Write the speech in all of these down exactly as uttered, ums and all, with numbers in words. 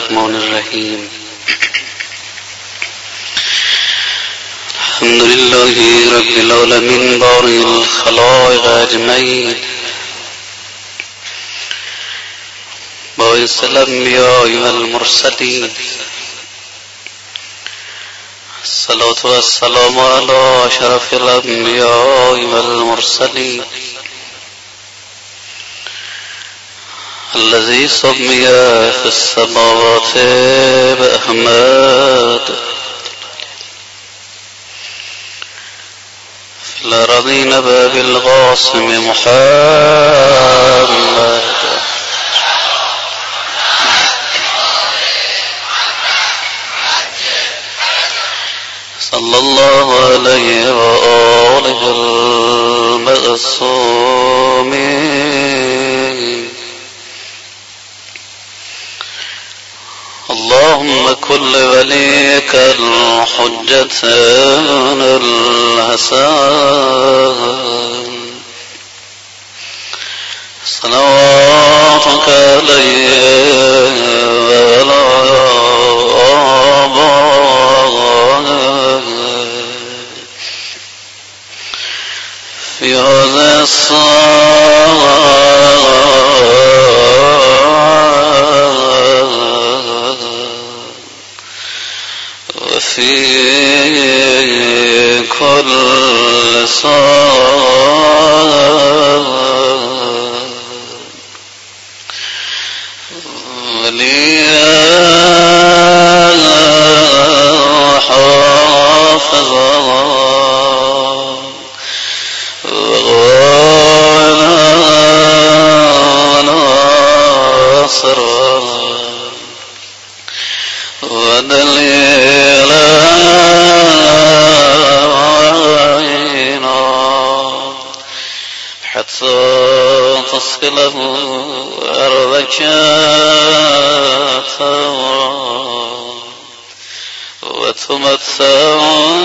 الرحمن الرحیم. الحمد لله رب العالمین باری الخلائق اجمعین، باعث الانبیاء والمرسلین. الصلاة والسلام علی اشرف الانبیاء والمرسلین الذي سمي في السماوات بأحمد في الأرضين بالقاسم محمد صلى الله عليه وآله المعصومين. اللهم كن لوليك الحجة الحسن صلواتك عليه وعلى آبائه في هذا وفي كل صلاة وليا حافظا وغوانا ناصرا ودليلا حتى تصله أرضك وتمتع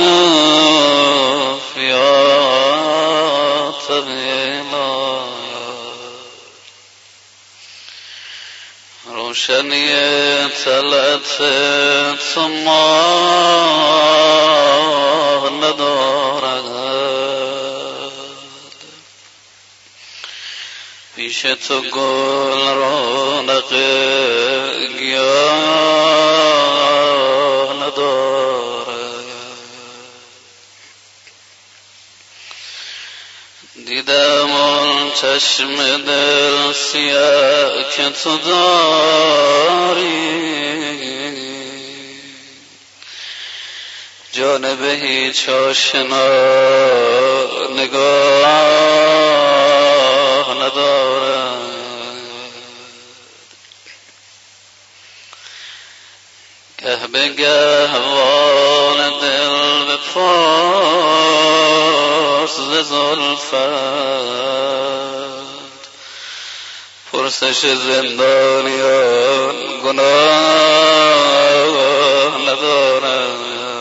فيها طويلا. روشنية الأتت ثم ندارد پیش تو گل رونق گیاه ندارد. دیدم آن چشم دل سیاه که تو داری، جانب هیچ آشنا نگاه ندارد. گه به گهوان دل به پاس ز زلفت، پرسش زندانیان گناه ندارد.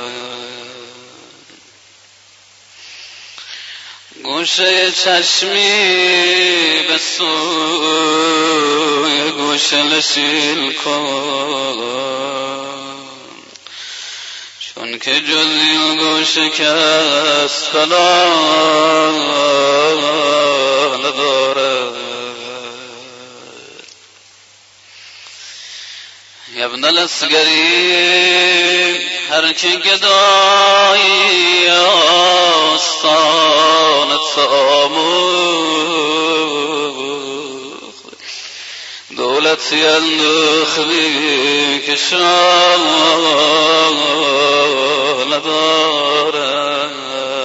گوشه چشمی به سوی گوشه نشین کن، چون که جز این گوشه کس پناه ندارد. ابن الاسگری هر که گدایی آستان آموخت، دولتی اندوختی که شاه ندارد.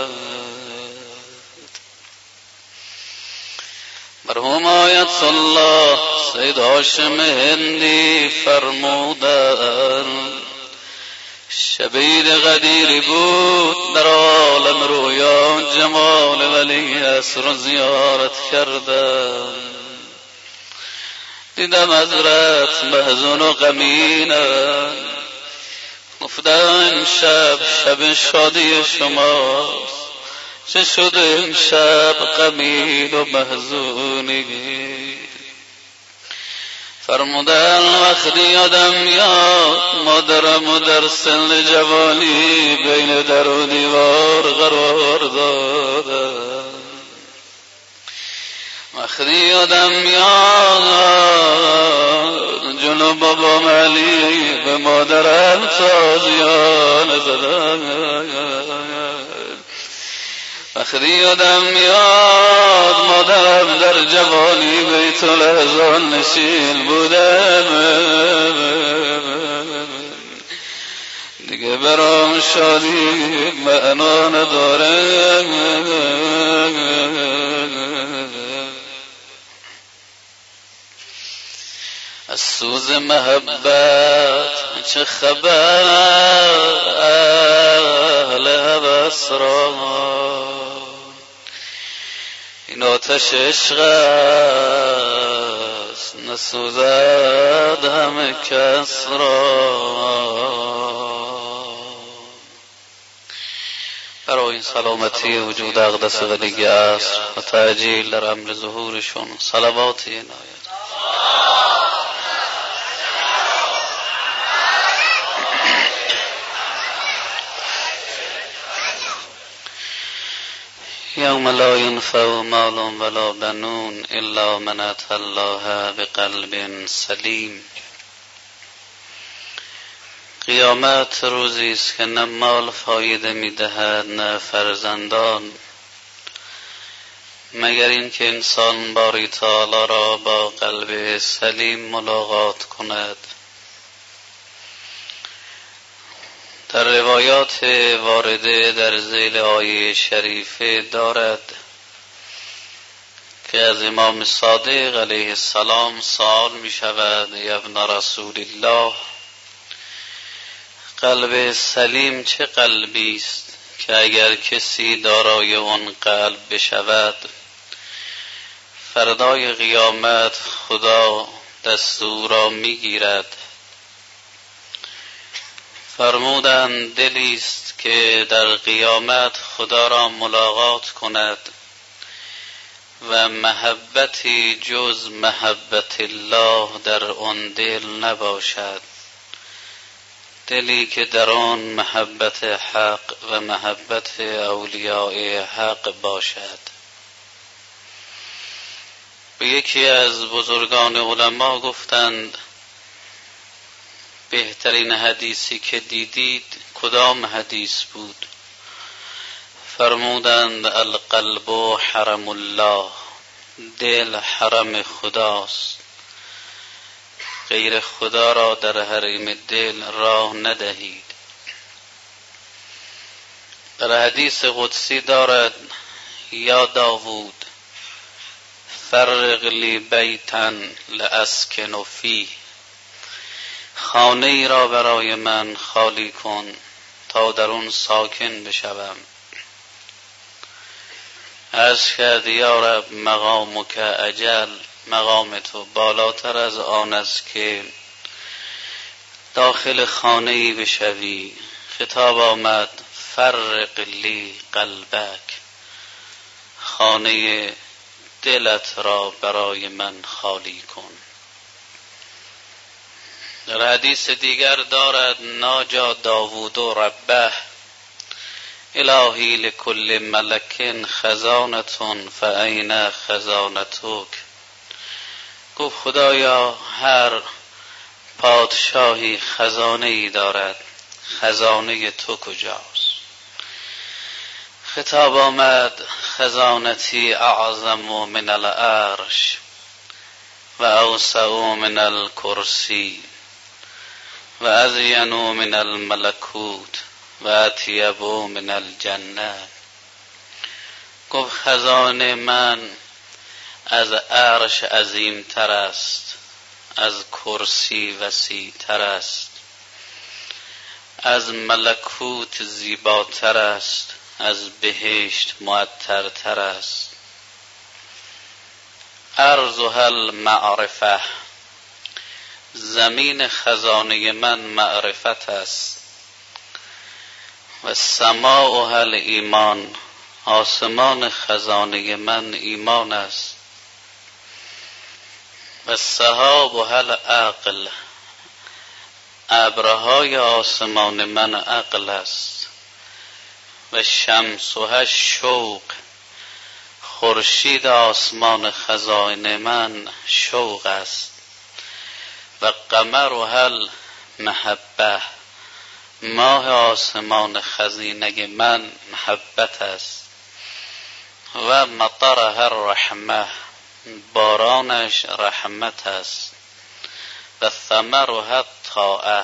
مرحوم آیت الله سید هاشم هندی فرمودن، شبیر قدیری بود در عالم رویا، جمال ولی عصر زیارت کردم. دیدم حضرت محزون و غمینم، گفتم شب شب شادی شماست، چه شده این شب غمین و محزونی؟ فرمودن وقتی آدم یا مادرم و در سن جوانی بین در و دیوار قرار دادن، وقتی آدم یا جلو بابام علی به مادرم تازیانه زدن، وقتی آدم یاد مادرم در جوانی بیت الاحزان نشین بودم، دیگه برام شادی معنا نداره. از سوز محبت چه خبر اهل هوس را، این آتش عشق است نسوزد همه کس را. برای این سلامتی وجود اقدس ولی عصر و تعجیل در امر ظهورشون صلوات عنایت. یوم لا ینفع مال ولا بنون الا من اتى الله بقلب سلیم. قیامت روزی است که نه مال فایده می‌دهد نه فرزندان، مگر اینکه انسان باری تعالی را با قلب سلیم ملاقات کند. در روایات وارده در ذیل آیه شریفه دارد که از امام صادق علیه السلام سوال می شود: یا ابن رسول الله، قلب سلیم چه قلبی است که اگر کسی دارای آن قلب بشود فردای قیامت خدا دستور را می گیرد؟ فرمودند دلی است که در قیامت خدا را ملاقات کند و محبتی جز محبت الله در آن دل نباشد، دلی که در آن محبت حق و محبت اولیاء حق باشد. به یکی از بزرگان علما گفتند بهترین حدیثی که دیدید کدام حدیث بود؟ فرمودند القلب حرم الله، دل حرم خداست، غیر خدا را در حرم دل راه ندهید. در حدیث قدسی دارد یا داوود فرق لی بیتا لاسکن فیه، خانه ای را برای من خالی کن تا در اون ساکن بشوم. عرض کرد یا رب مقامک اجل، مقام تو بالاتر از آن است که داخل خانه ای بشوی. خطاب آمد فرق لی قلبک، خانه دلت را برای من خالی کن. در حدیث دیگر دارد ناجا داوود و ربه الهی لکل ملک خزانتون فاین خزانتک. گفت خدایا هر پادشاهی خزانه ای دارد، خزانه تو کجاست؟ خطاب آمد خزانتی اعظم من العرش و اوسع من الکرسی و ازین من الملکوت و اطیب من الجنه. گفت خزانه من از عرش عظیم تر است، از کرسی وسیع تر است، از ملکوت زیباتر است، از بهشت معطر تر است. ارضها المعرفه، زمین خزانه من معرفت است. و سماؤها الایمان، آسمان خزانه من ایمان است. و سحاب و هل عقل، ابرهای آسمان من عقل است. و شمس و شوق، خورشید آسمان خزائن من شوق است. و قمر و هل محبه، ماه آسمان خزینه من محبت است. و مطر هر رحمه، بارانش رحمت است. و ثمر و هر طاعه،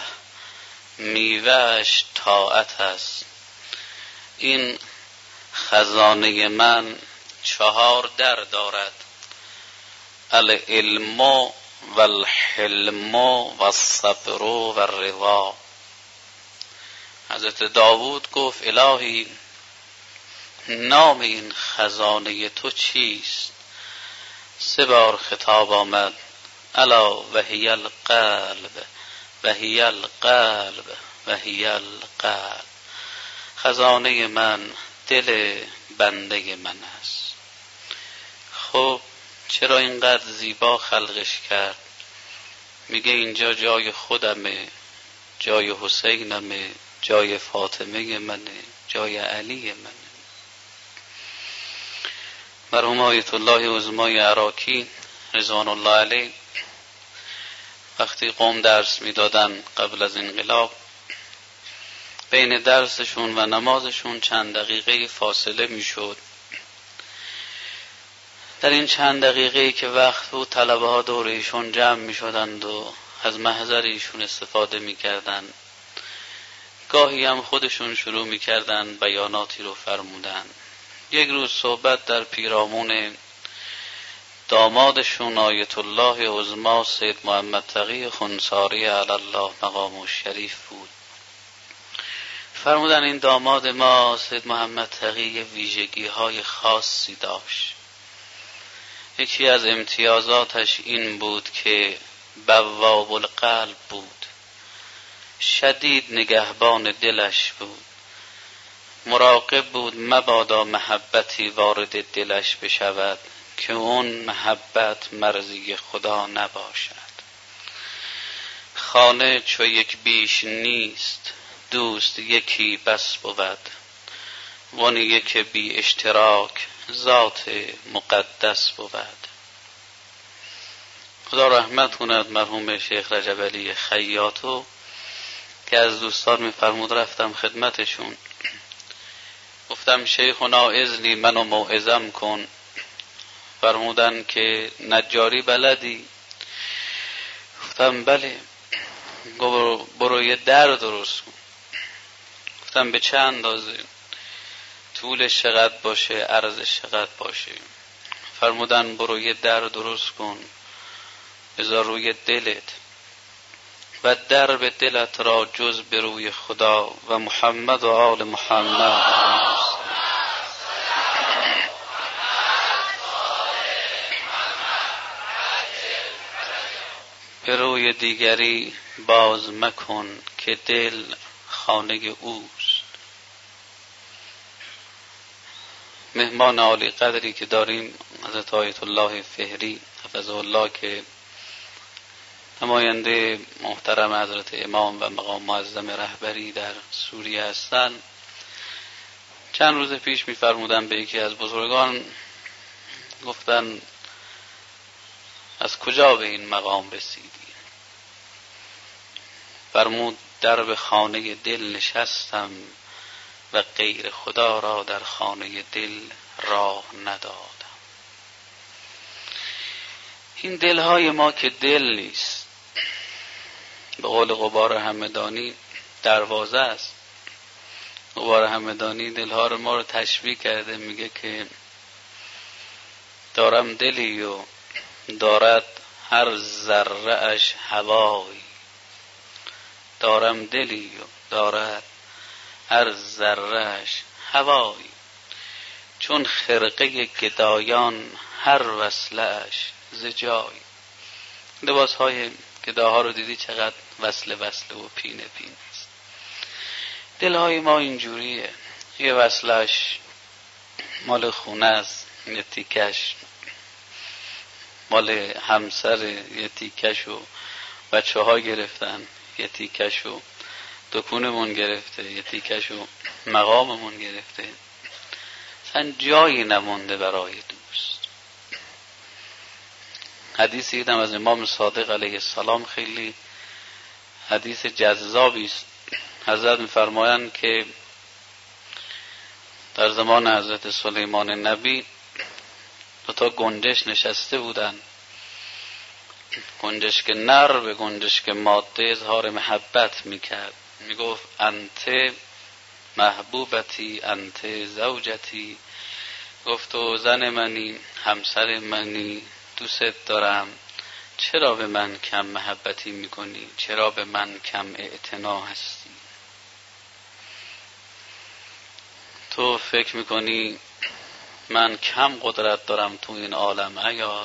میوهش طاعت است. این خزانه من چهار در دارد: العلم و الحلم و الصبر و الرضا. حضرت داوود گفت الهی نام این خزانه تو چیست؟ سه بار خطاب آمد: الا وهی القلب، وهی القلب، وهی القلب. خزانه من دل بنده من است. خب چرا اینقدر زیبا خلقش کرد؟ میگه اینجا جای خودمه، جای حسینمه، جای فاطمه منه، جای علی منه. مرحوم آیت الله عظمای عراقی رضوان الله علیه وقتی قوم درس میدادن قبل از انقلاب، بین درسشون و نمازشون چند دقیقه فاصله میشد. در این چند دقیقه که وقت بود طلبه ها دور ایشون جمع میشدند و از محضر ایشون استفاده میکردند. گاهی هم خودشون شروع میکردند بیاناتی رو فرمودن. یک روز صحبت در پیرامون دامادشون آیت الله عظما سید محمد تقی خنساری علی الله مقامه شریف بود. فرمودن این داماد ما سید محمد تقی ویژگی های خاصی داشت. یکی از امتیازاتش این بود که بواب القلب بود، شدید نگهبان دلش بود، مراقب بود مبادا محبتی وارد دلش بشود که اون محبت مرضی خدا نباشد. خانه چو یک بیش نیست، دوست یکی بس بود. وان یک بی اشتراک، ذات مقدس بود. خدا رحمت کند مرحوم شیخ رجب علی خیاطو که از دوستان میفرمود رفتم خدمتشون، گفتم شیخنا اذنی منو موعظم کن. فرمودن که نجاری بلدی؟ گفتم بله. گفت برو یه در درست کن. گفتم به چه اندازه؟ طولش چقدر باشه، عرضش چقدر باشه؟ فرمودن برو یه در درست کن بذار روی دلت و در به دلت را جز به روی خدا و محمد و آل محمد به روی دیگری باز مکن که دل خانه اوست. مهمان عالی قدری که داریم حضرت آیت الله فهری حفظه الله که نماینده محترم حضرت امام و مقام معظم رهبری در سوریه هستند. چند روز پیش می‌فرمودن به یکی از بزرگان، گفتن از کجا به این مقام رسیدی؟ فرمود در به خانه دل نشستم و غیر خدا را در خانه دل راه ندادم. این دلهای ما که دل نیست، به قول غبار همدانی دروازه است. غبار همدانی دلها رو ما رو تشبیه کرده، میگه که دارم دلی و دارد هر ذره اش هوایی، دارم دلی و دارد هر ذره اش هوایی، چون خرقه گدایان هر وصله اش ز جایی. لباس های گداها رو دیدی چقدر وصله وصله و پینه پینه است. دلهای ما اینجوریه، یه وصلش مال خونه است، یه تیکش مال همسر یه تیکش و بچه ها گرفتن، یه تیکش و دکونمون گرفته، یه تیکش و مقاممون گرفته، اصلا جایی نمونده برای دوست. حدیثی دیدم از امام صادق علیه السلام، خیلی حدیث جذابی است. حضرت می‌فرمایند که در زمان حضرت سلیمان نبی دو تا گنجش نشسته بودن، گنجشک نر به گنجشک ماده اظهار محبت میکرد، میگفت انت محبوبتی انت زوجتی، گفت تو زن منی، همسر منی، دوست دارم، چرا به من کم محبتی میکنی؟ چرا به من کم اعتنا هستی؟ تو فکر میکنی من کم قدرت دارم تو این عالم عیال؟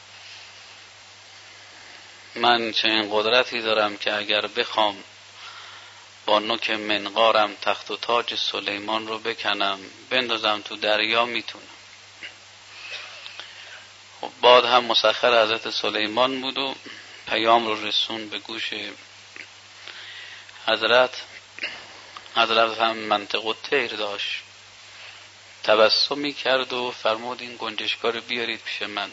من چنین قدرتی دارم که اگر بخوام با نوک منقارم تخت و تاج سلیمان رو بکنم بندازم تو دریا میتونم. خب بعد هم مسخر حضرت سلیمان بود و پیام رو رسون به گوش حضرت. حضرت هم منطق و طیر داشت، تبسمی کرد و فرمود این گنجشکا رو بیارید پیش من.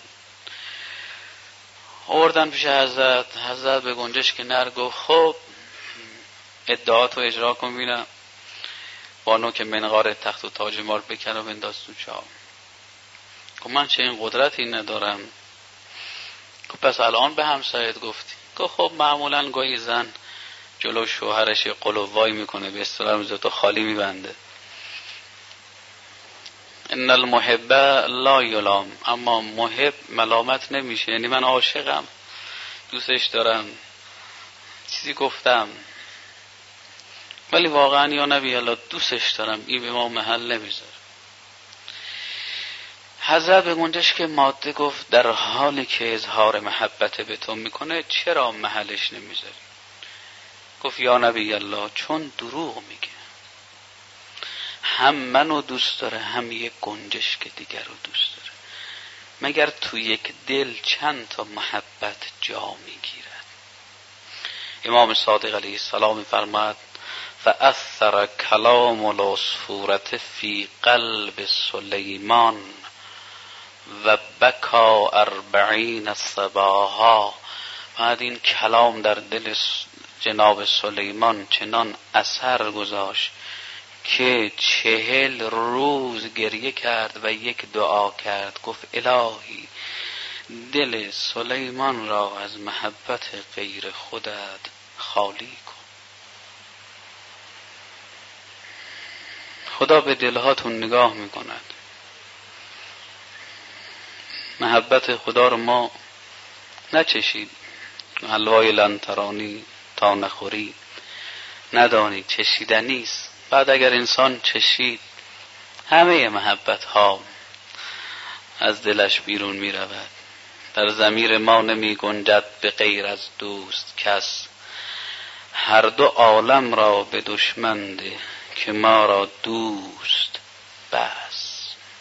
آوردن پیش حضرت. حضرت به گنجشک نر گفت خب ادعاتو اجرا کن ببینم، با نوک منقار تخت و تاج مار بکن و بنداز تو چاه. گفت من چه این قدرتی ندارم. گفت پس الان به همسایت گفتی؟ گفت خب معمولا گاهی زن جلو شوهرش قلووای میکنه، به اصطلاح میذاره خالی میبنده. ان المحب لا یلام، اما محب ملامت نمیشه، یعنی من عاشقم، دوستش دارم، چیزی گفتم ولی واقعا یا نبی الله دوستش دارم، این به ما محل نمیذاره. حضرت به گنجشک ماده گفت در حالی که اظهار محبت به تو میکنه چرا محلش نمیذاری؟ گفت یا نبی الله چون دروغ میگه، هم منو دوست داره هم یک گنجشک دیگر رو دوست داره، مگر تو یک دل چند تا محبت جا میگیرد؟ امام صادق علیه السلام میفرماد فاثر کلام العصفورة فی قلب سلیمان و بکا اربعین صباحا. بعد این کلام در دل جناب سلیمان چنان اثر گذاشت که چهل روز گریه کرد و یک دعا کرد، گفت الهی دل سلیمان را از محبت غیر خودت خالی کن. خدا به دلهاتون نگاه میکند. محبت خدا رو ما نچشید، حلوای لنترانی تا نخوری ندانی چشیدنی است. بعد اگر انسان چشید همه محبت ها از دلش بیرون می رود. در ضمیر ما نمی گنجد به غیر از دوست کس، هر دو عالم را به دشمن ده که ما را دوست بس.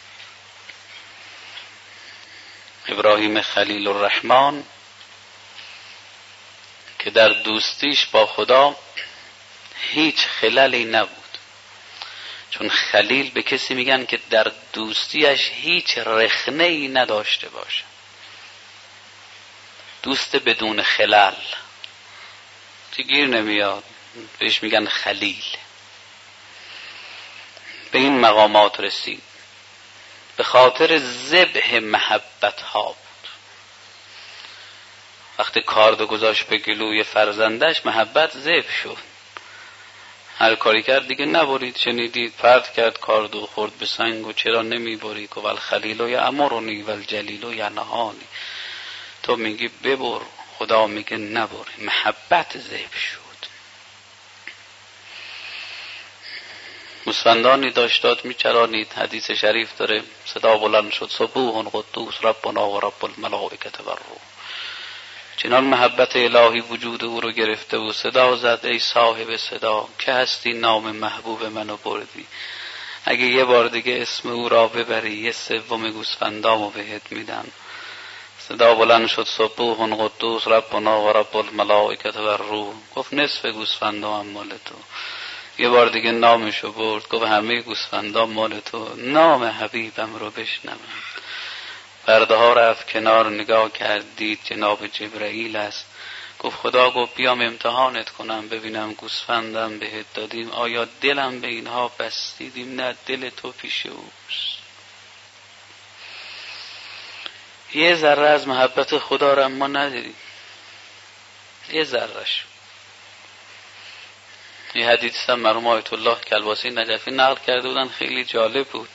ابراهیم خلیل الرحمن که در دوستیش با خدا هیچ خللی نبود، چون خلیل به کسی میگن که در دوستیش هیچ رخنه‌ای نداشته باشه، دوست بدون خلل که گیر نمیاد، بهش میگن خلیل. به این مقامات رسید به خاطر ذبح محبت ها بود. وقتی کاردو گذاشت به گلوی فرزندش محبت ذبح شد، هر کاری کرد دیگه نبرید، شنیدید پرت کرد کاردو، خورد به سنگ و چرا نمی بری؟ که والخلیل یأمرنی والجلیل ینهانی، تو میگی ببر، خدا میگه نبری، محبت ذبح شد. گوسفندانی داشت داد میچرانید، حدیث شریف داره، صدا بلند شد سبوح قدوس ربنا و رب الملائکه و الروح. چنان محبت الهی وجود او رو گرفته و صدا زد ای صاحب صدا که هستی نام محبوب منو بردی، اگه یه بار دیگه اسم او را ببری یه سوم گوسفندامو بهت میدم. صدا بلند شد سبوح قدوس ربنا و رب الملائکه و الروح. گفت نصف گوسفندا هم مال تو. یه بار دیگه نامشو برد، گفت همه گوسفندا مال تو، نام حبیبم رو بشنوم. پرده ها رفت کنار، نگاه کرد دید جناب جبرئیل است. گفت خدا گفت بیام امتحانت کنم ببینم گوسفندم بهت دادیم آیا دلم به اینها بستیدیم؟ نه، دل تو پیش اوست. یه ذره از محبت خدا را ما نداریم، یه ذرهش. یه حدیث هم مرحوم آیت الله کلباسی نجفی نقل کرده بودن، خیلی جالب بود.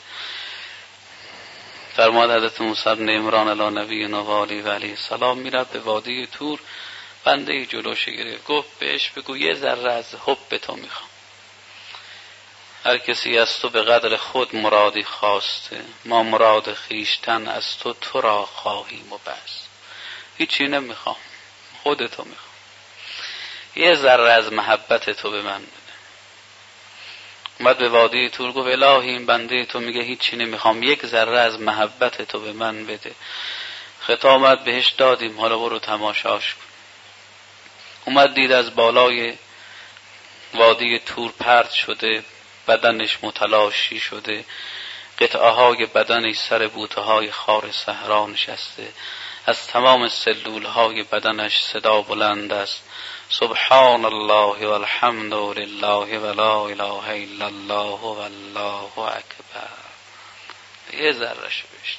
فرمود حضرت موسی بن عمران علی نبینا و آله و علیه السلام میرفت به وادی طور، بنده جلوش گرفت، گفت بهش بگو یه ذره از حب تو میخوام. هر کسی از تو به قدر خود مرادی خواسته، ما مراد خیشتن از تو تو را خواهیم و بس. هیچی نمیخوام، خودتو میخوام. یه ذره از محبت تو به من بده. اومد به وادی طور، گفت الهی این بنده تو میگه هیچی نمیخوام، یک ذره از محبت تو به من بده. خطا اومد بهش دادیم، حالا برو تماشاش کن. اومد دید از بالای وادی طور پرت شده، بدنش متلاشی شده، قطعه های بدنش سر بوته های خار صحرا نشسته، از تمام سلول های بدنش صدا بلند است سبحان الله والحمد لله ولا اله الا الله والله اکبر. یه ذره‌شو بشنو.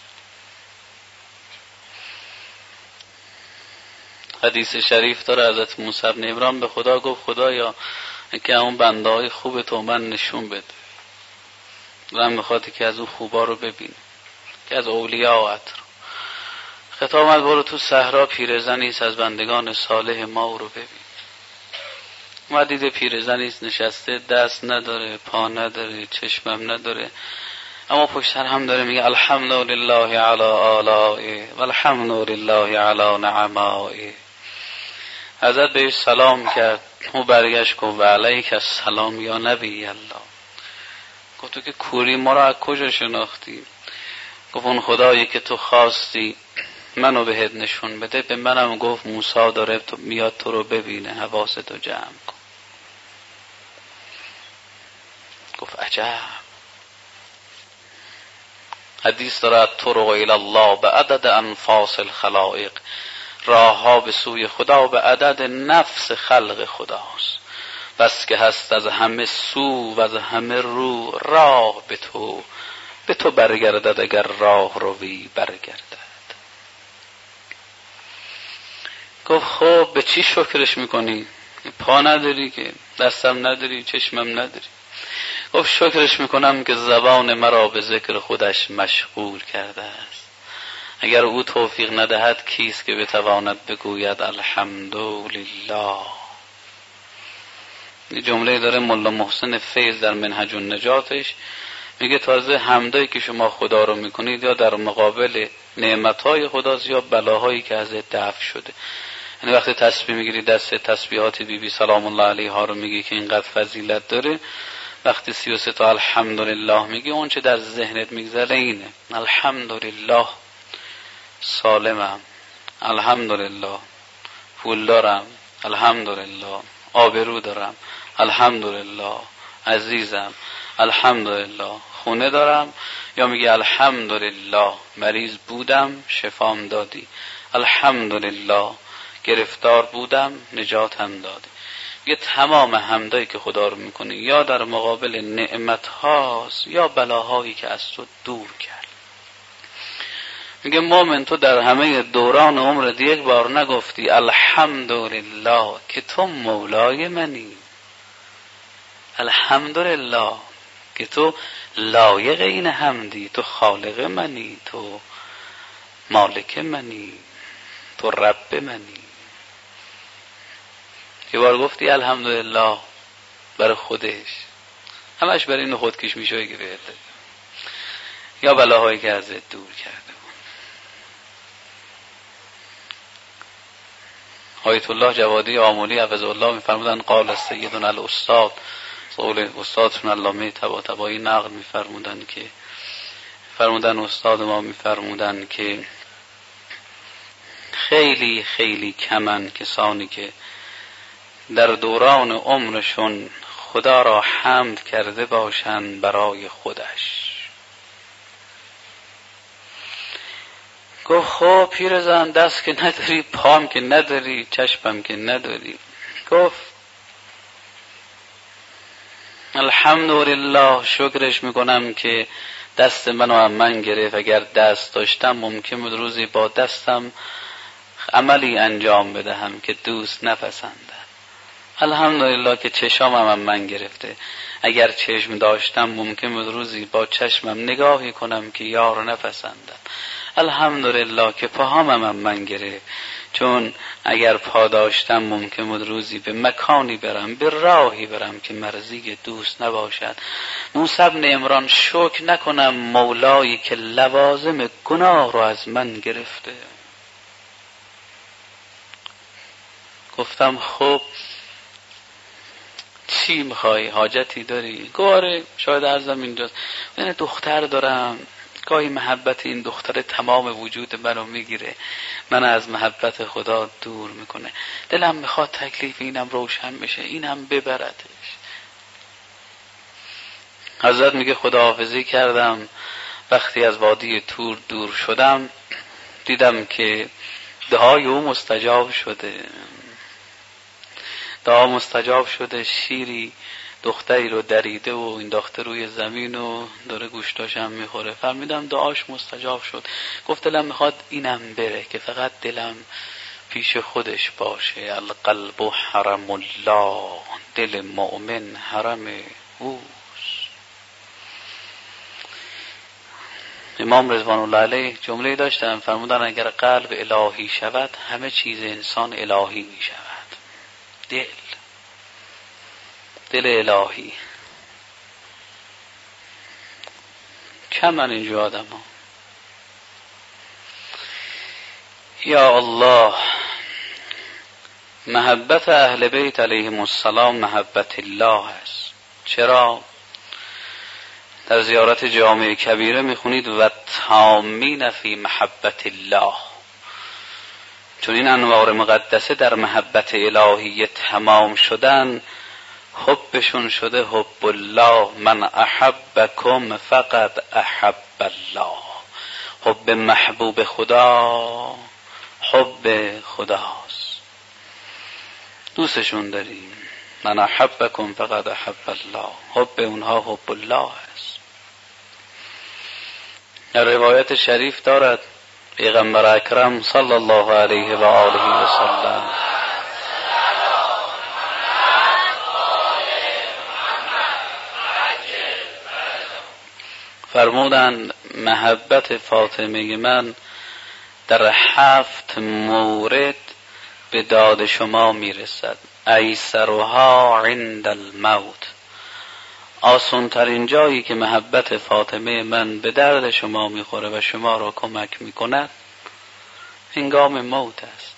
حدیث شریف داره حضرت موسی بن عمران به خدا گفت خدایا که اون بنده های خوب تو من نشون بده، من میخواد که از اون خوبا رو ببینه، که از اولیاء رو. خطاب آمد برو تو صحرا، پیرزنی است از بندگان صالح ما رو ببین. ما دیده پیرزنی است نشسته، دست نداره، پا نداره، چشمم نداره، اما پشت سر هم داره میگه الحمدلله علی آلائه والحمد لله علی نعمائه. حضرت بهش سلام کرد، او برگشت گفت و علیک السلام یا نبی الله. گفت تو که کوری، ما را از کجا شناختی؟ گفت اون خدایی که تو خواستی منو بهت نشون بده، به منم گفت موسی داره تو میاد تو رو ببینه، حواستو جمع کن. گفت عجب. حدیث داره طرق الی الله به عدد انفاس الخلائق، راه ها به سوی خدا به عدد نفس خلق خداست. بس که هست از همه سو و از همه رو راه به تو، به تو برگردد اگر راه روی برگردد. گفت خب به چی شکرش میکنی؟ پا نداری که، دستم نداری، چشمم نداری. گفت شکرش میکنم که زبان مرا به ذکر خودش مشغول کرده است. اگر او توفیق ندهد کیست که بتواند بگوید الحمدلله. این جمله داره مولا محسن فیض در منهج النجاتش، میگه تازه حمدایی که شما خدا رو میکنید یا در مقابل نعمتهای خداست یا بلاهایی که ازت دفع شده. یعنی وقتی تسبیح میگیری دست تسبیحات بی بی سلام الله علیها رو میگی که اینقدر فضیلت داره، وقتی سی و سه تا الحمدلله میگی اون چه در ذهنت میگذره اینه الحمدلله سالمم، الحمدلله پول دارم، الحمدلله آبرو دارم، الحمدلله عزیزم، الحمدلله خونه دارم. یا میگی الحمدلله مریض بودم شفام دادی، الحمدلله گرفتار بودم نجاتم دادی. یه تمام حمدایی که خدا رو میکنی یا در مقابل نعمت هاست یا بلاهایی که از تو دور کرد. میگه مومن تو در همه دوران عمرت یک بار نگفتی الحمدلله که تو مولای منی، الحمدلله که تو لایق این حمدی، تو خالق منی، تو مالک منی، تو رب منی. یه بار گفتی الحمدلله برای خودش، همش برای این خودکش میشه گرفته یا بلاهایی که ازت دور کرده. آیت الله جوادی آمولی حفظ الله میفرمودن قال السیدنا الاستاد، قول استادشون علامه طباطبایی نقل میفرمودن که فرمودن استاد ما میفرمودن که خیلی خیلی کمن کسانی که در دوران عمرشون خدا را حمد کرده باشند برای خودش. گفت خب پیرزن دست که نداری، پام که نداری، چشمم که نداری. گفت الحمدلله، شکرش میکنم که دست منو از من گرفت. اگر دست داشتم ممکن بود روزی با دستم عملی انجام بدهم که دوست نپسندم. الحمدلله که چشمم از من گرفته. اگر چشم داشتم ممکن بود روزی با چشمم نگاهی کنم که یار نپسندم. الحمدلله که پاهام از من گرفت، چون اگر پا داشتم ممکن بود روزی به مکانی برم، به راهی برم که مرضی دوست نباشد. موسی بن عمران شکر نکنم مولایی که لوازم گناه رو از من گرفته. گفتم خب چی میخوای؟ حاجتی داری؟ گواره شاید عرضم اینجاست، من دختر دارم، گاهی محبت این دختر تمام وجود منو میگیره، من از محبت خدا دور میکنه. دلم میخواد تکلیف اینم روشن بشه، اینم ببرتش. حضرت میگه خداحافظی کردم. وقتی از وادی طور دور شدم دیدم که دعای او مستجاب شده. دعا مستجاب شده. شیری دختری رو دریده و این دختر روی زمین و داره گوشتاشم میخوره. فهمیدم دعاش مستجاب شد. گفت دلم میخواد اینم بره که فقط دلم پیش خودش باشه. القلب حرم الله، دل مؤمن حرم اوست. امام رضوان الله علیه جمله داشتن، فرمودن اگر قلب الهی شود همه چیز انسان الهی میشود. دل دل الهی. کمن اینجا آدم ها. یا الله، محبت اهل بیت علیهم السلام محبت الله است. چرا؟ در زیارت جامع کبیره میخونید و تامین فی محبت الله، چون این انوار مقدسه در محبت الهی تمام شدن حبشون شده حب الله. من احبکم فقد احب الله. حب محبوب خدا حب خداست. دوستشون داریم. من احبکم فقد احب الله. حب اونها حب الله است. در روایت شریف دارد پیغمبر اکرم صلی الله علیه و آله و سلم فرمودند محبت فاطمه من در هفت مورد به داد شما میرسد. ایسرها عند الموت. آسان ترین جایی که محبت فاطمه من به درد شما میخوره و شما را کمک میکند هنگام موت است.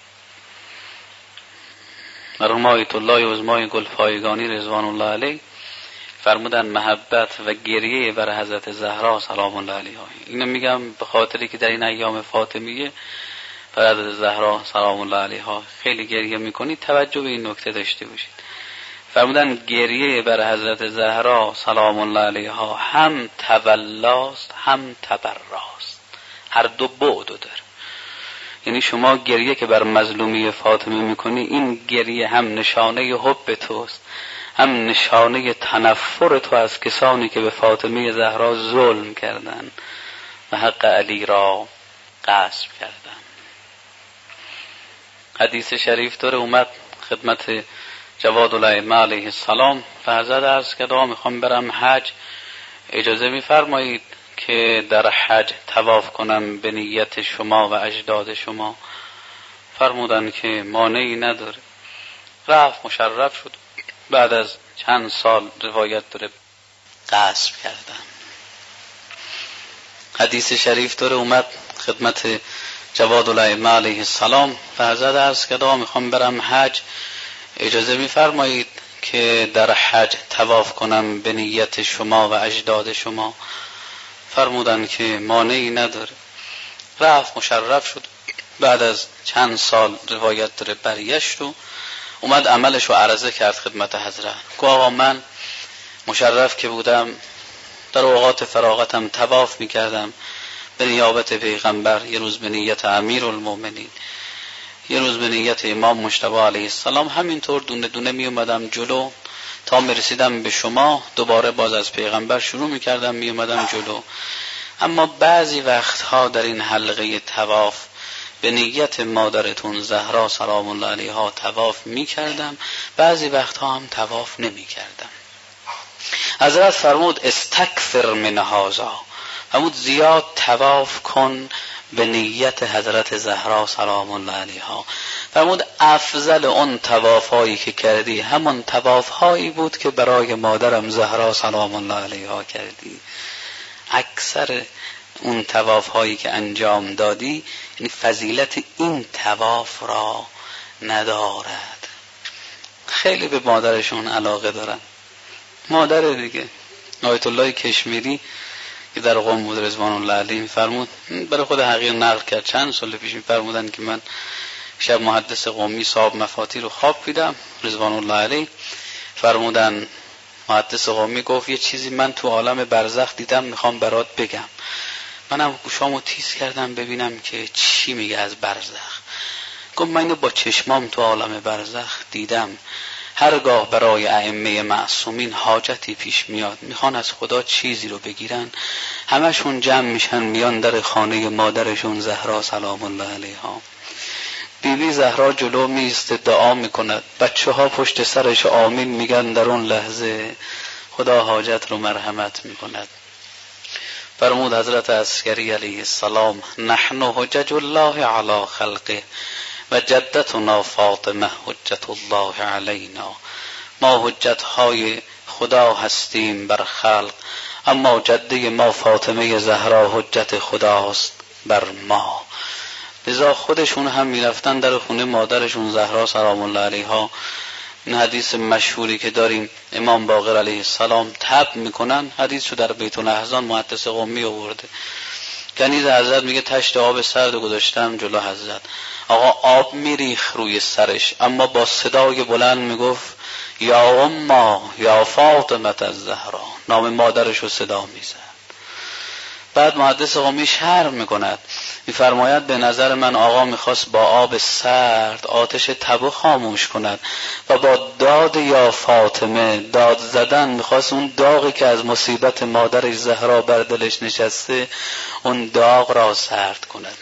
مرحوم آیت الله عظمای گلپایگانی رضوان الله علیه فرمودن محبت و گریه بر حضرت زهرا سلام الله علیها. اینو میگم به خاطری که در این ایام فاطمیه بر حضرت زهرا سلام الله علیها خیلی گریه میکنید، توجه به این نکته داشته باشید. فرمودن گریه بر حضرت زهرا سلام الله علیها هم تولاست هم تبراست، هر دو بعدو داره. یعنی شما گریه که بر مظلومی فاطمه میکنی، این گریه هم نشانه حب توست، هم نشانه تنفر تو از کسانی که به فاطمه زهرا ظلم کردن و حق علی را غصب کردن. حدیث شریف داره اومد خدمت جواد الائمه علیه السلام و حضرت عرض کرد آقا میخوام برم حج، اجازه میفرمایید که در حج طواف کنم به نیت شما و اجداد شما؟ فرمودن که مانعی نداره. رفت، مشرف شد. بعد از چند سال روایت داره غصب کردن. حدیث شریف داره اومد خدمت جواد الائمه علیه السلام و حضرت عرض کرد آقا میخوام برم حج، اجازه میفرمایید که در حج طواف کنم به نیت شما و اجداد شما؟ فرمودن که مانعی نداره. رفت، مشرف شد. بعد از چند سال روایت داره برگشت و اومد عملش رو عرضه کرد خدمت حضرت. گفت آقا من مشرف که بودم در اوقات فراغتم طواف میکردم به نیابت پیغمبر، یه روز به نیت امیرالمومنین، یه روز به نیت امام مجتبی علیه السلام، همینطور دونه دونه می اومدم جلو تا می رسیدم به شما، دوباره باز از پیغمبر شروع می کردم می اومدم جلو. اما بعضی وقتها در این حلقه طواف به نیت مادرتون زهرا سلام الله علیها طواف می کردم، بعضی وقتها هم طواف نمی کردم. حضرت فرمود استکثر من هذا، فرمود زیاد طواف کن به نیت حضرت زهرا سلام الله علیها. فرمود افضل اون طواف هایی که کردی همون طواف هایی بود که برای مادرم زهرا سلام الله علیها کردی. اکثر اون طواف هایی که انجام دادی یعنی فضیلت این طواف را ندارد. خیلی به مادرشون علاقه دارن. مادر دیگه آیت الله کشمیری که در قم بود رضوان الله علیه فرمود، برای خود حقیر نقل کرد، چند سال پیش فرمودن که من شب محدث قمی صاحب مفاتیح رو خواب دیدم، رضوان الله علیه فرمودن محدث قمی گفت یه چیزی من تو عالم برزخ دیدم میخوام برات بگم. منم گوشامو تیز کردم ببینم که چی میگه از برزخ. گفت من اینو با چشمام تو عالم برزخ دیدم، هرگاه برای ائمه معصومین حاجتی پیش میاد میخوان از خدا چیزی رو بگیرن، همشون جمع میشن میان در خانه مادرشون زهرا سلام الله علیها. بیبی زهرا جلو میسته دعا میکند، بچه ها پشت سرش آمین میگن. در اون لحظه خدا حاجت رو مرحمت میکند. فرمود حضرت عسکری علیه السلام نحن حجج الله علی خلقه و جدتنا فاطمه حجت الله علینا. ما حجت های خدا هستیم بر خلق، اما جده ما فاطمه زهرا حجت خداست بر ما. لذا خودشون هم میرفتن در خونه مادرشون زهرا سلام الله علیها. این حدیث مشهوری که داریم امام باقر علیه السلام تب میکنن، حدیث رو در بیت الاحزان محدث قمی آورده. کنیز حضرت میگه تشت آب سرد گذاشتم جلو حضرت، آقا آب میریخ روی سرش، اما با صدای بلند میگفت یا اما یا فاطمه الزهرا، نام مادرش رو صدا میزد. بعد محدث قمی شرح میکند، میفرماید به نظر من آقا میخواست با آب سرد آتش تب خاموش کند و با داد یا فاطمه داد زدن میخواست اون داغی که از مصیبت مادرش زهرا بر دلش نشسته اون داغ را سرد کند.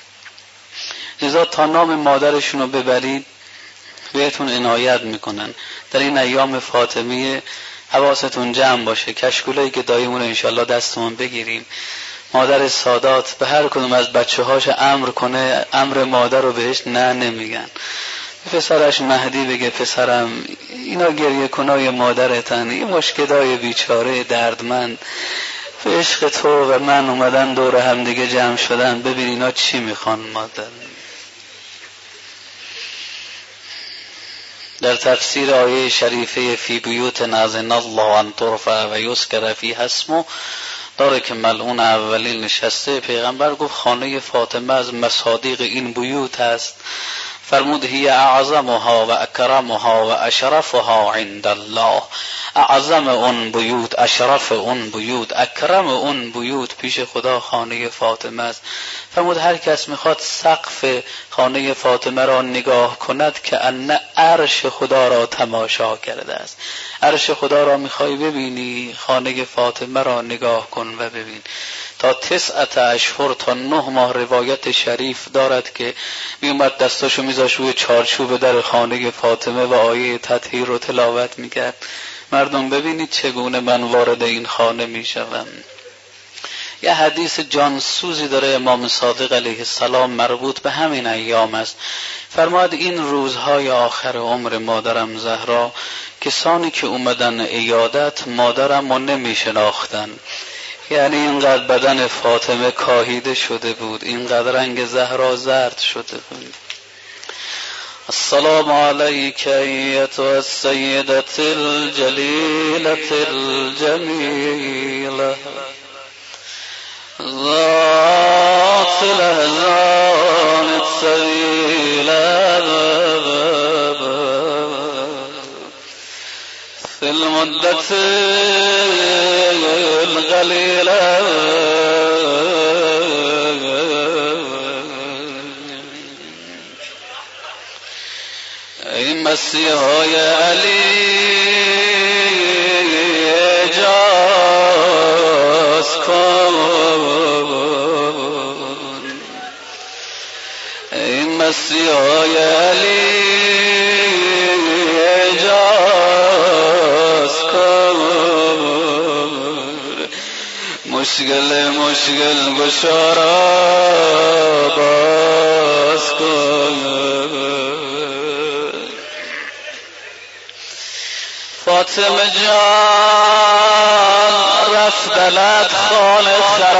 لذا تا نام مادرشون رو ببرید بهتون عنایت میکنن. در این ایام فاطمیه حواستون جمع باشه، کشکولایی که دایمون رو انشالله دستمون بگیریم. مادر سادات به هر کدوم از بچه هاش امر کنه، امر مادر رو بهش نه نمیگن. پسرش مهدی بگه پسرم اینا گریه کنای مادرتن، این مشکلای بیچاره دردمند به عشق تو و من اومدن دور هم دیگه جمع شدن، ببین اینا چی میخوان مادر. در تفسیر آیه شریفه فی بیوت نازن الله ان ترفع و یذکر فیها اسمه داره که ملعون اولین نشسته، پیغمبر گفت خانه فاطمه از مصادیق این بیوت است. فرمود هی اعظمها و اکرمها و اشرفها عند الله. اعظم اون بیوت، اشرف اون بیوت، اکرم اون بیوت پیش خدا خانه فاطمه است. فرمود هر کس میخواد سقف خانه فاطمه را نگاه کند که ان عرش خدا را تماشا کرده است. عرش خدا را میخوای ببینی، خانه فاطمه را نگاه کن و ببین. تا تسعت اشهر تا نه ماه روایت شریف دارد که میومد دستاشو میذاشت روی چارچوب در خانه فاطمه و آیه تطهیر رو تلاوت میکرد. مردم ببینید چگونه من وارد این خانه میشوم. یه حدیث جانسوزی داره امام صادق علیه السلام مربوط به همین ایام است. فرماد این روزهای آخر عمر مادرم زهرا کسانی که اومدن عیادت مادرم رو نمیشناختن، یعنی اینقدر بدن فاطمه کاهیده شده بود، اینقدر رنگ زهرا زرد شده بود. السلام علیک ایتها السیدة الجلیلة الجمیلة ذات الاحزان سبيلا في المدة القليلة ای مسیحای علی اجاز کن، ای مسیحای علی اجاز کن، مشکل مشکل گشارا باز کن. فاطمه جان رفت دلت خانه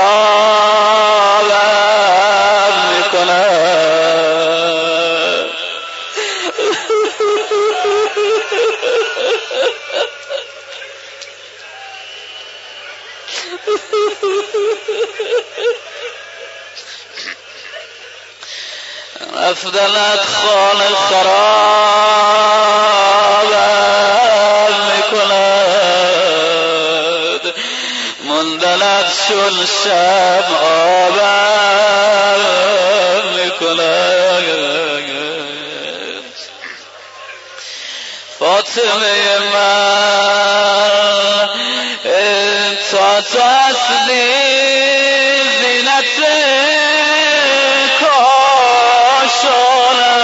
خرابم میکنه، رفت دلت خانه خرابم میکند، مندلت شل شب آبم میکند. فاطمه من تا تو اصلی زینت کاشانه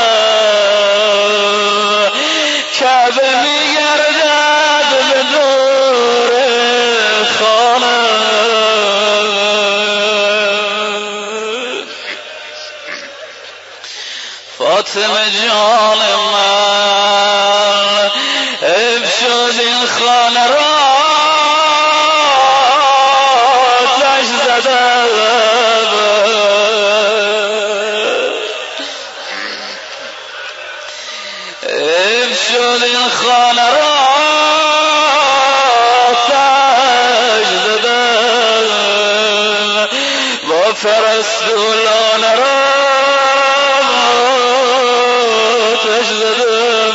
کعبه میگردد به دور خانه، فاطمه جان من حیف شد این خانه را آتش زدم، حیف شد این خانه را آتش زدم، با فرستولان را آتش زدم.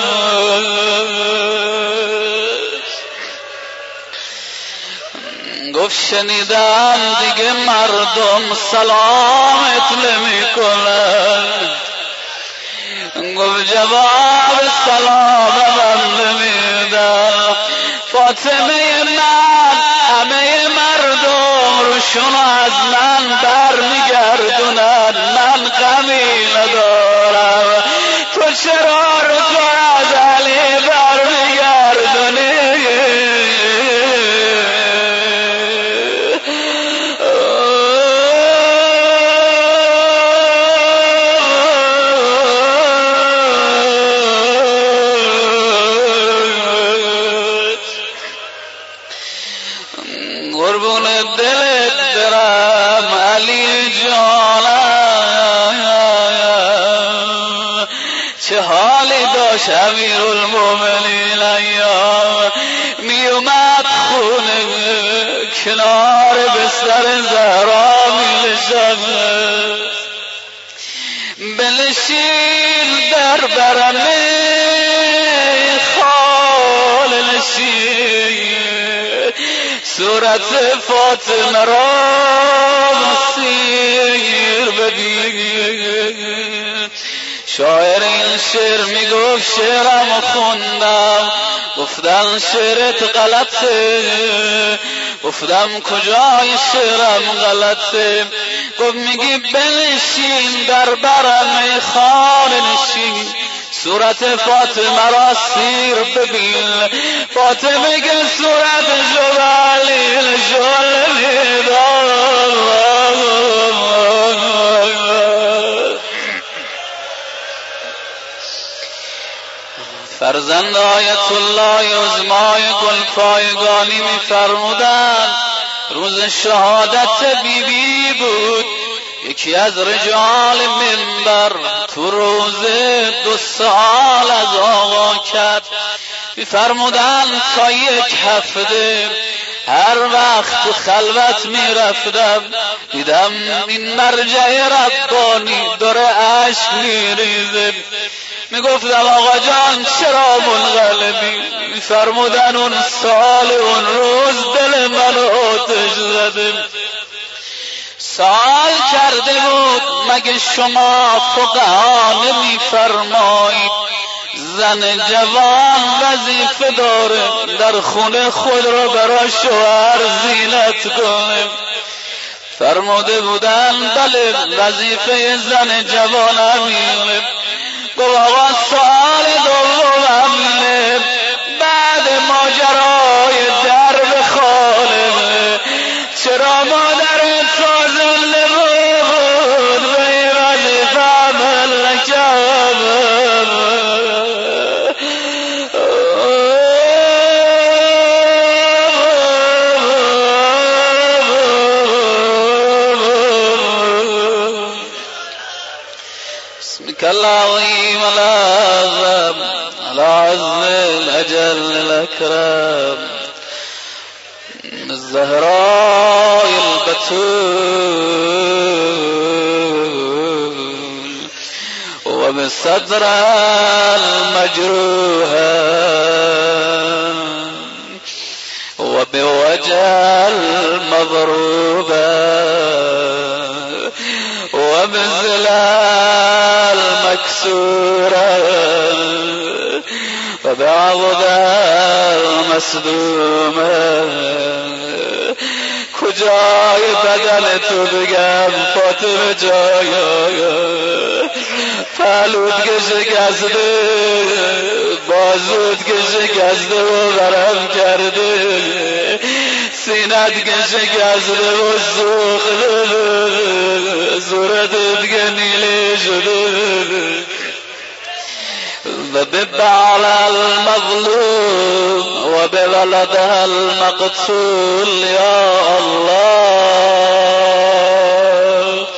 گفت شنیدم دیگه مردم سلامت نمی کنن، گفت جواب سلام من نمیدن. فاطمه من همه مردم روشون از من بر میگردونن، من غمی ندارم، تو چرا رو تو از علی بر میگردونی؟ قربون دلت برم علی جانم، چه حالی داشت امیرالمومنین ایام می اومد خونه کنار بستر زهرا می نشست، بنشین در برم خال نشین، صورت فاطمه را سیر ببین. شاعر این شعر میگفت شعرم خوندم، گفتم شعرت غلطه، گفتم کجای شعرم غلطه، گفت میگی بنشین در برم خانه نشین، صورت فاطمه را سیر ببین. فاطمه که صورت جوالیل جلوی فرزند آیت الله عظمای گلپایگانی می فرمودند روز شهادت بی بی بود، یکی از رجال منبر تو روزه دو سال از آقا کرد، می فرمودند تا یک هفته هر وقت تو خلوت میرفتم دیدم این مرجع ربانی داره اشک میریزه. میگفتم آقا جان چرا منقلبی؟ فرمودن اون سال اون روز دل من آتش زده. سوال کرده بود مگه شما فقها نمیفرمایید زن جوان وظیفه داره در خونه خود را برای شوهر زینت کنه؟ فرموده بودن بله وظیفه زن جوان همینه. گفت آقا سوال دوم همینه، بعد ماجرای درب خاله چرا مادرت فاضل بود و این وظیفه عمل نکرد؟ بسمك العظيم الأعظم العزم الأجل الأكرم الزهراء البتول وبالصدر المجروح وبوجه المضروب وبالزلال المكسورة وبعضها المصدومة. کجای بدن تو بگم فاطمه جای؟ پهلوت که شکسته، بازوت که شکسته و ورم کرده، سینت که شکسته و سوخته، صورتت که نیله شده. و ببعل المظلوم و بولدها المقتول یا الله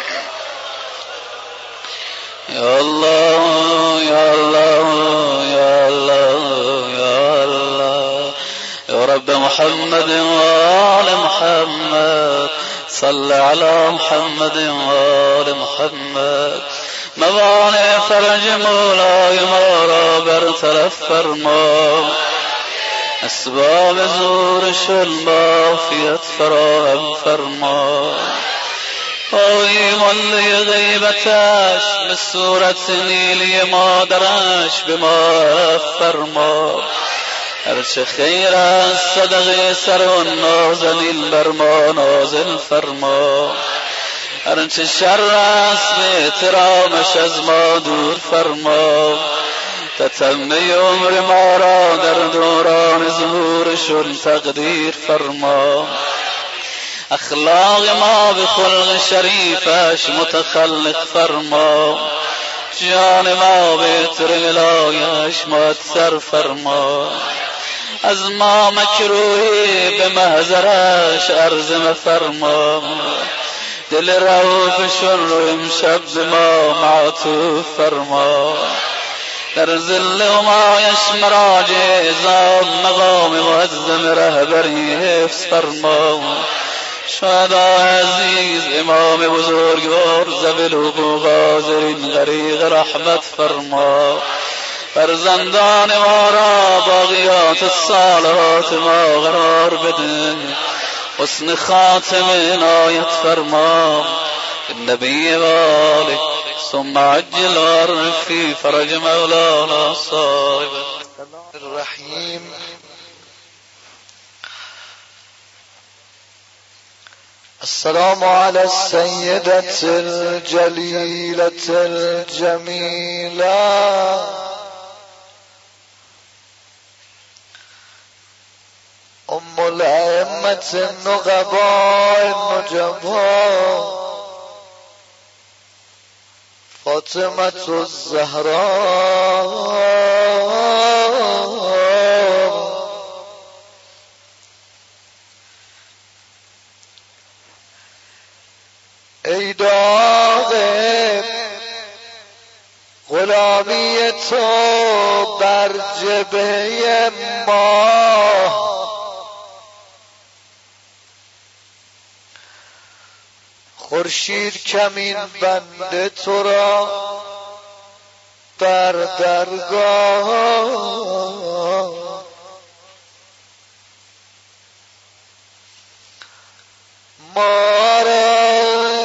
یا الله یا الله یا الله یا الله یا رب محمد و آل محمد صل علی محمد و آل محمد. موانع فرج مولای ما را برطرف فرما، اسباب زورش المعافیت فراهم فرما. آقای مانده غیبتش به صورت نیلی مادرش به ما فرما. هرچه خیر از صدقه سر و نازنین بر ما نازل فرما، هرچه شر است به احترامش از ما دور فرما. تتمه عمر ما را در دوران ظهورشون تقدیر فرما. اخلاق ما به خلق شریفش متخلق فرما. جان ما به عطر الهیش مؤثر فرما. از ما مکروهی به محضرش عرض مفرما. دل رؤوفشون رو امشب به ما معطوف فرما. در ظل همایش مراجع ازام مقام معظم رهبری حفظ فرما. شهدا عزیز امام بزرگوار ذوی الحقوق حاضرین غریق رحمت فرما. فرزندان ما را باقیات الصالحات ما قرار بده، حسن خاتم عنایت فرما. النبی و آله ثم عجل وارف فی فرج مولانا صاحب الرحیم. السلام علی السیدة الجلیلة الجمیلة ام الائمة النقباء النجباء فاطمة الزهراء. ای داغ غلامی تو بر جبهه ما، خورشید کمین بنده تو را در درگاه ما را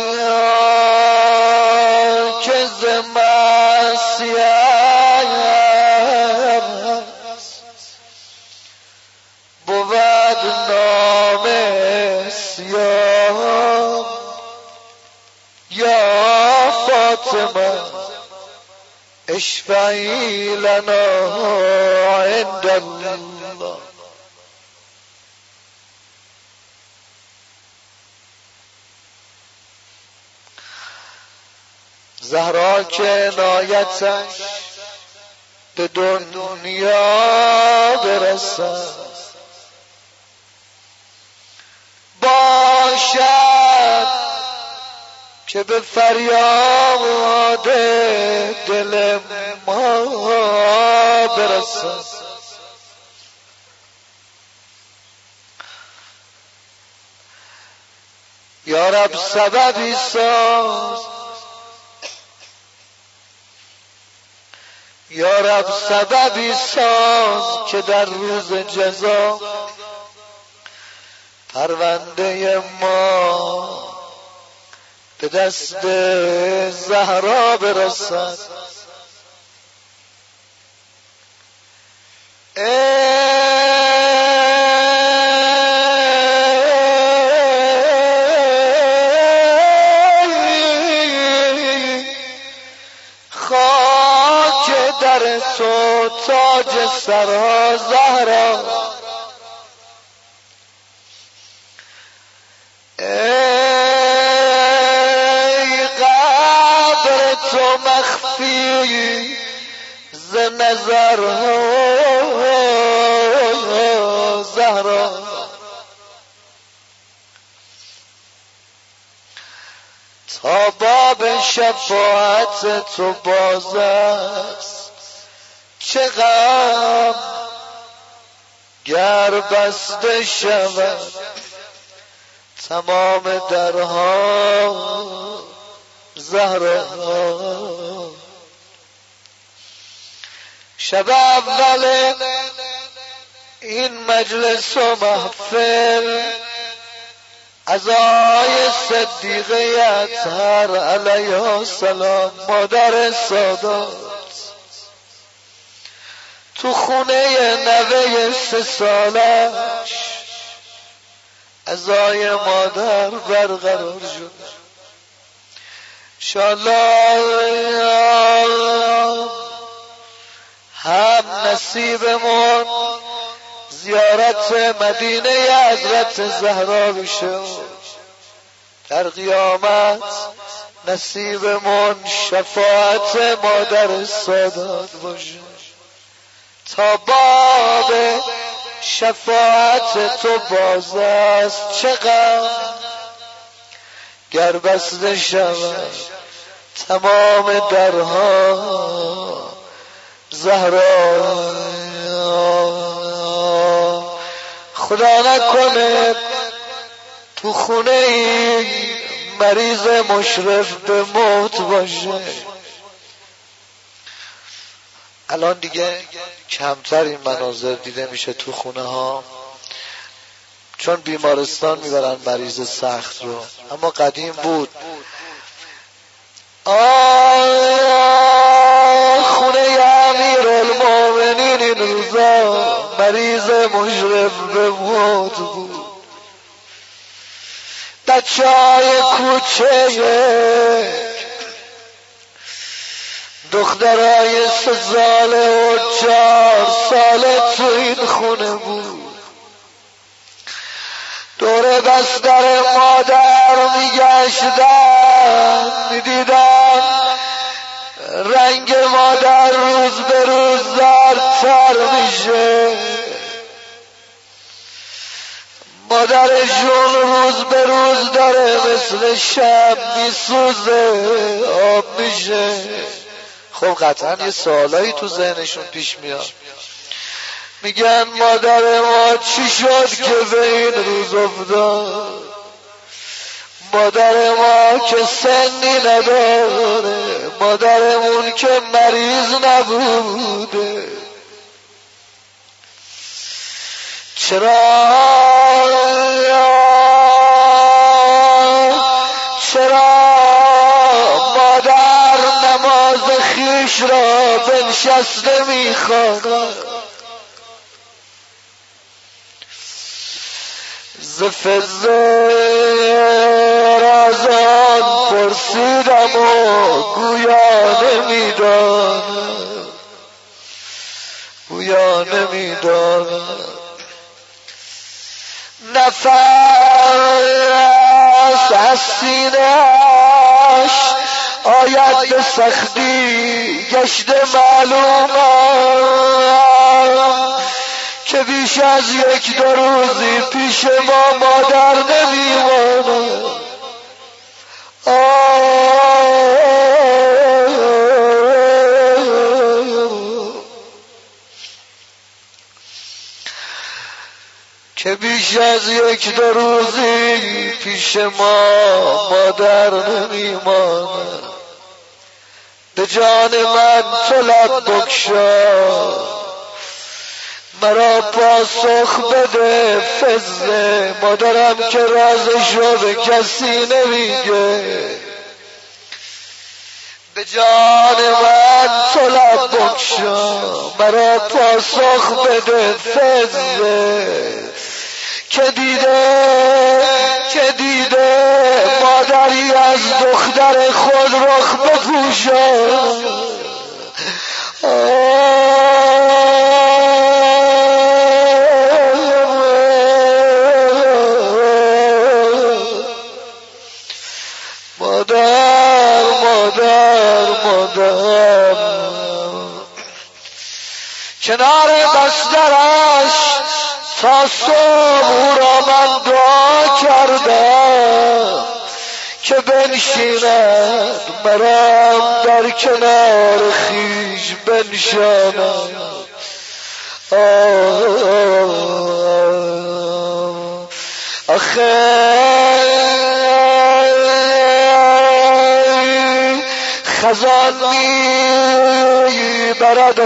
که ز معصیت بود نام سیاه یا فاطمه اشفعی لنا عند الله. زهرا که عنایتش به دنیا برسد باشد که به فریاد دل ما برسد. یا رب سببی ساز، یا رب سببی ساز که در روز جزا پرونده ما به دست زهرا برسد. خاک در تو تاج سرها زهرا، ای قدر تو مخفی ز نظرها زهرا. تا باب شفاعت تو باز است چه غم گر بسته شود تمام درها زهرا. شب اول این مجلس و محفل عزای صدیقه اطهر علیه السلام مادر سادات تو خونه نوه سه سالش عزای مادر برقرار شد. انشاءالله هم نصیبمون زیارت مدینه حضرت زهرا بشه، در قیامت نصیبمون شفاعت مادر سادات باشه. تا باب شفاعت تو باز است چه غم گر بسته شود تمام درها زهرا. خدا نکنه تو خونه ای مریض مشرف به موت باشه. الان دیگه کمتر این مناظر دیده میشه تو خونه ها، چون بیمارستان میبرن مریض سخت رو، اما قدیم بود. آه خونه امیر المومنین این روزا مریض مشرف به موت بود. بچه های کوچه دخترای سه ساله و چهار ساله تو این خونه بود. دور بستر مادر میگشتن میدیدن رنگ مادر روز به روز زردتر میشه، مادرشون روز به روز داره مثل شب میسوزه آب میشه. خب قطعا یه سوالایی تو ذهنشون پیش میاد، میگن مادر ما چی شد که به این روز افتاد؟ مادر ما که سنی نداره، مادرمون که مریض نبوده، چرا چرا مادر نماز خیش را بنشسته میخواند؟ ز فضه رازان پرسیدم و گویا نمیدانم، گویا نمیدانم. نفس از سینه‌اش آید به سختی گشته معلومم که بیش از یک دو روزی پیش ما مادر نمیماند. که بیش از یک دو روزی پیش ما مادر نمیماند. به جان من تو لب بگشا، مرا پاسخ بده فضله، مادرم که رازشو به کسی نمیگه. به جان من تو لب بگشا، مرا پاسخ بده فضله، که دیده که دیده مادری از دختر خود رخ بپوشد. مادر مادر مادر کنار بسترش تا صبح او را من دعا کردم که بنشیند، مرام در کنار خیش بنشاند. آخه خزان می برد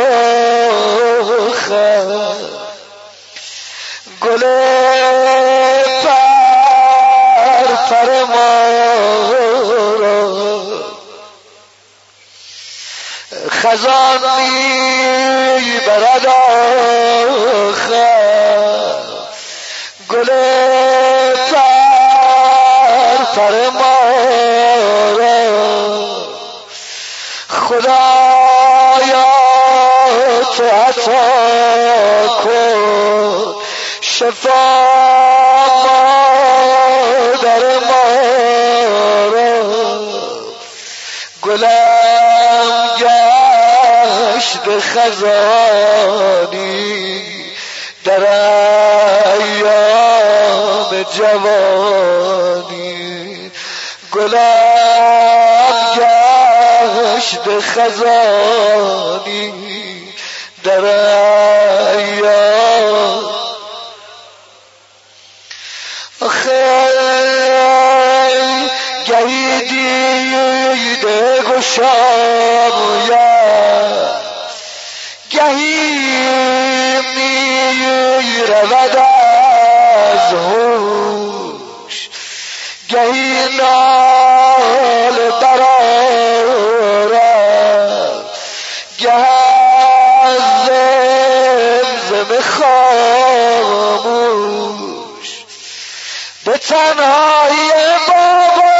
آخر گل پر پر ما را، خزان می برد آخر گل پر پر ما را. خدایا تو عطا کن شفا مادر ما را. گلم گشت خزانی در ایام جوانی، گلم گشت خزانی در ایام. آخه گهی دیده گشام گهی می رود از هوش، گهی نال برآرد، گه از زمزم خاموش. به تنهایی بابا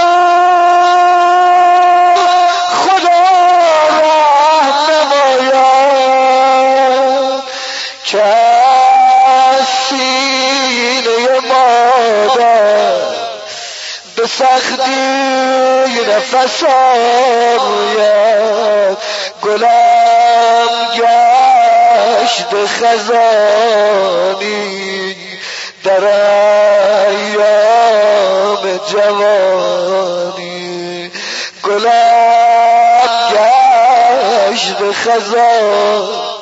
خدا رحم نماید که از سینه مادر به سختی نفس آید. گلم گشت خزانی در ایام جوانی، گلم گشت خزانی.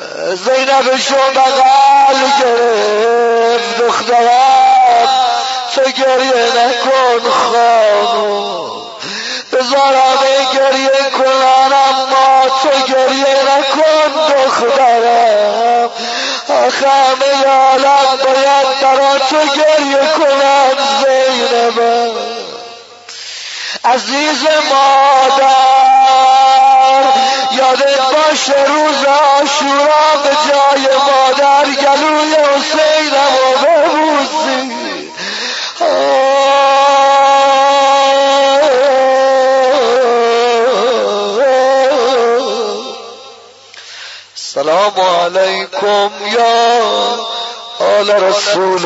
زینبشو بغل گرفت دخترم تو گریه نکن خانم بذارم گریه کنن اما تو گریه نکن دخترم آخه همه عالم باید برا تو گریه کنن زینبم عزیز مادر یادت باشه روز عاشورا به جای مادر گلوی حسینم رو ببوسی سلام علیکم یا آل رسول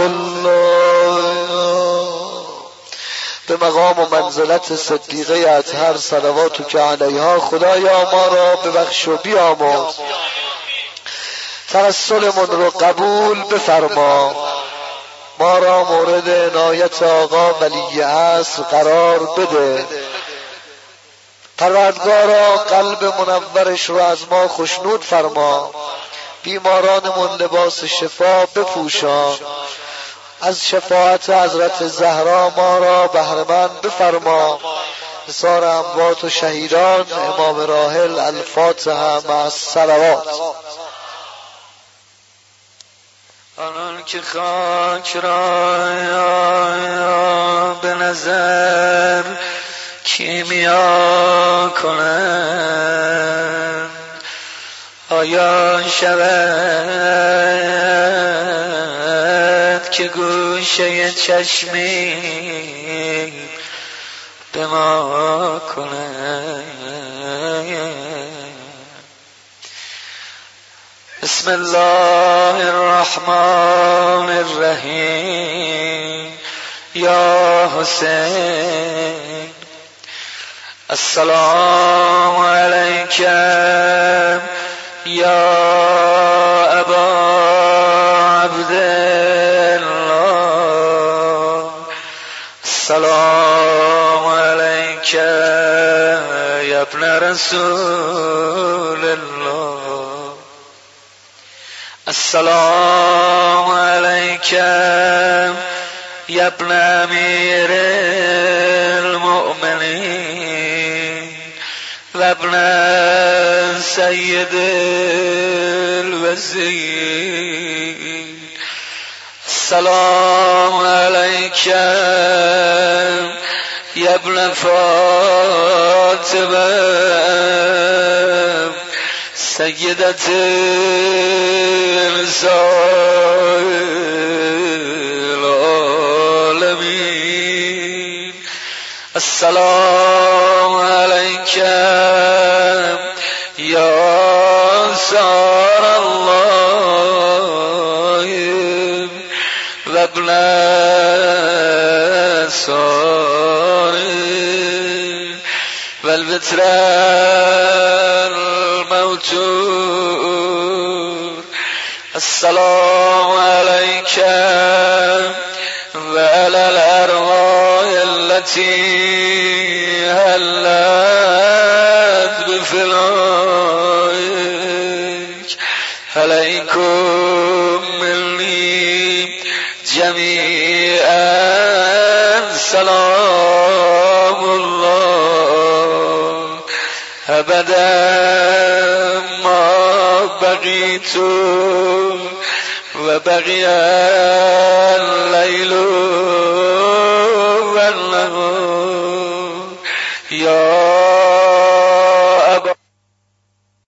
الله به مقام و منزلت صدیقه اطهر صلواتو که علیها خدایا ما را ببخش و بیامرز توسلمون رو قبول بفرما ما را مورد عنایت آقا ولی عصر قرار بده پروردگارا قلب منورش رو از ما خشنود فرما بیمارانمون لباس شفا بپوشان از شفاعت حضرت زهرا ما را بهره‌مند بفرما بسار اموات و شهیدان امام راحل الفاتحه مع الصلوات آنان که خاک را به نظر کیمیا کنند آیا شود که گوشه چشمی به ما کنند بسم الله الرحمن الرحیم یا حسین السلام علیک یا ابا عبدالله السلام علیک یا ابن رسول الله السلام علیک یا ابن امیر المؤمنین و ابن سید الوزیر السلام علیک یا ابن فاطمه سیدت نساء العالمین السلام علیک یا سار الله و ابن سار و البتر الموتور السلام علیک و علی الارواح التي هلت بفنائك عليكم مني جميعا سلام الله ابدا ما بقيت و بقي الليل والنهار یا